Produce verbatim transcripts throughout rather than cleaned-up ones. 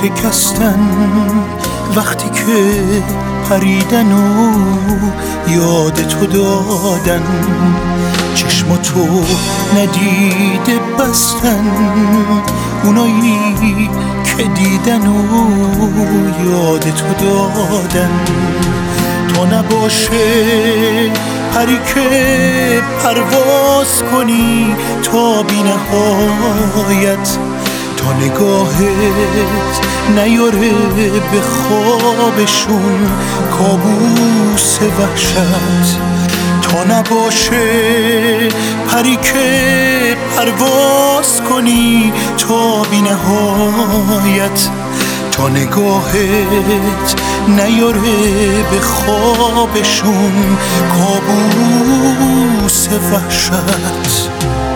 شکستن وقتی که پریدن و یاد تو دادن، چشم تو ندیده بستن اونایی که دیدن و یاد تو دادن. تا نباشه پری که پرواز کنی تا بی نهایت، تا نگاهت نیاره به خوابشون کابوس وحشت. تا نباشه پری که پرواز کنی تا بی نهایت، تا نگاهت نیاره به خوابشون کابوس وحشت.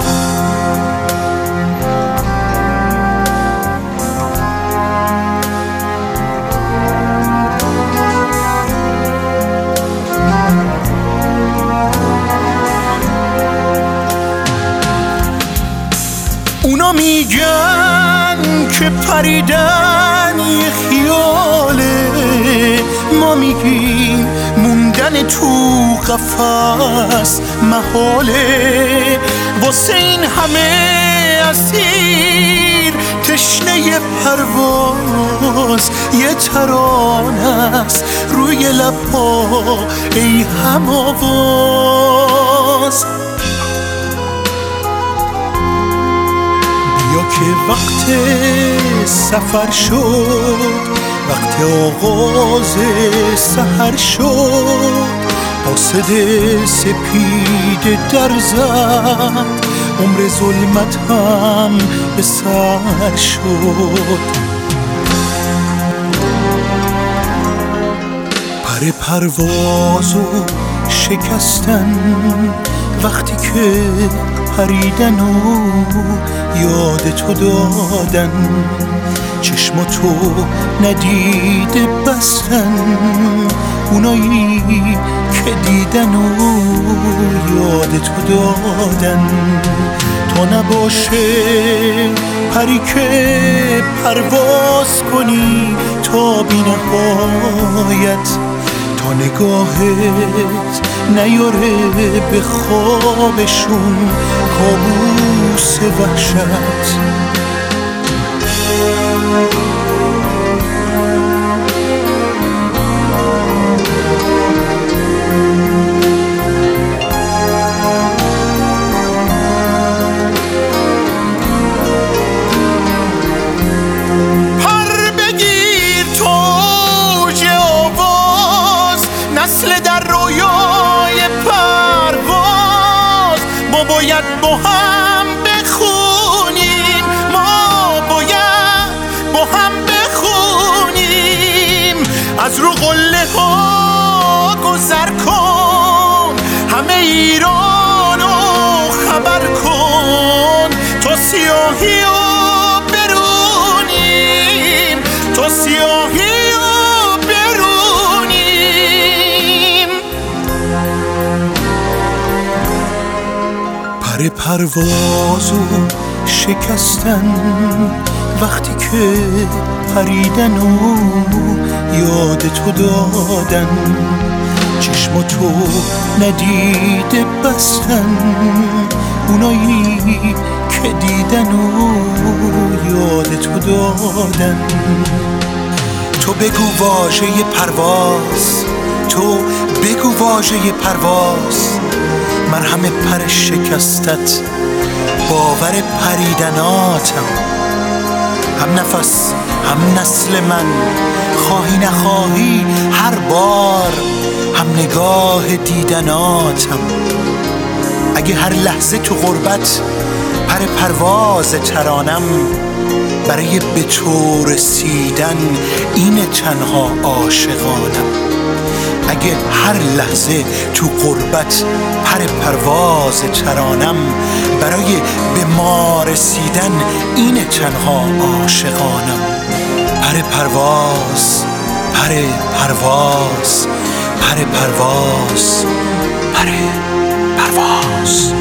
اونا میگن که پریدن یه خیاله، ما میگیم موندن تو قفس محاله. واسه این همه اسیر تشنه پرواز یه ترانه است روی لب‌ها ای هم آواز. یا که وقت سفر شد، وقت آغاز سحر شد، قاصد سپید در زد، عمر ظلمت هم به سر شد. پر پروازو شکستن وقتی که پریدن و یاد تو دادن، چشم تو ندیده بستن اونایی که دیدن و یاد تو دادن. تا نباشه پری که پرواز کنی تا بی نهایت، تا نگاهت نیاره به خوابشون کابوس وحشت. پر بگیر توج آواز، نسل در رویای پرواز. ما باید با هم بخونیم، ما باید با هم بخونیم. از رو قله ها گذر کن، همه ایران رو خبر کن، تا سیاهی رو برونیم، تا سیاهی رو برونیم. پر پروازو شکستن وقتی که پریدن و یاد تو دادن، چشم تو ندیده بستن اونایی که دیدن و یاد تو دادن. تو بگو واژه پرواز، تو بگو واژه پرواز، مرهم پر شکستت باور پریدناتم. هم نفس هم نسل من، خواهی نخواهی هر بار هم نگاه دیدناتم. اگه هر لحظه تو غربت پر پرواز ترانم، برای به تو رسیدن این تنها عاشقانم. اگه هر لحظه تو غربت پر پرواز ترانم، برای به ما رسیدن این تنها عاشقانم. پر پرواز، پر پرواز، پر پرواز، پر پرواز.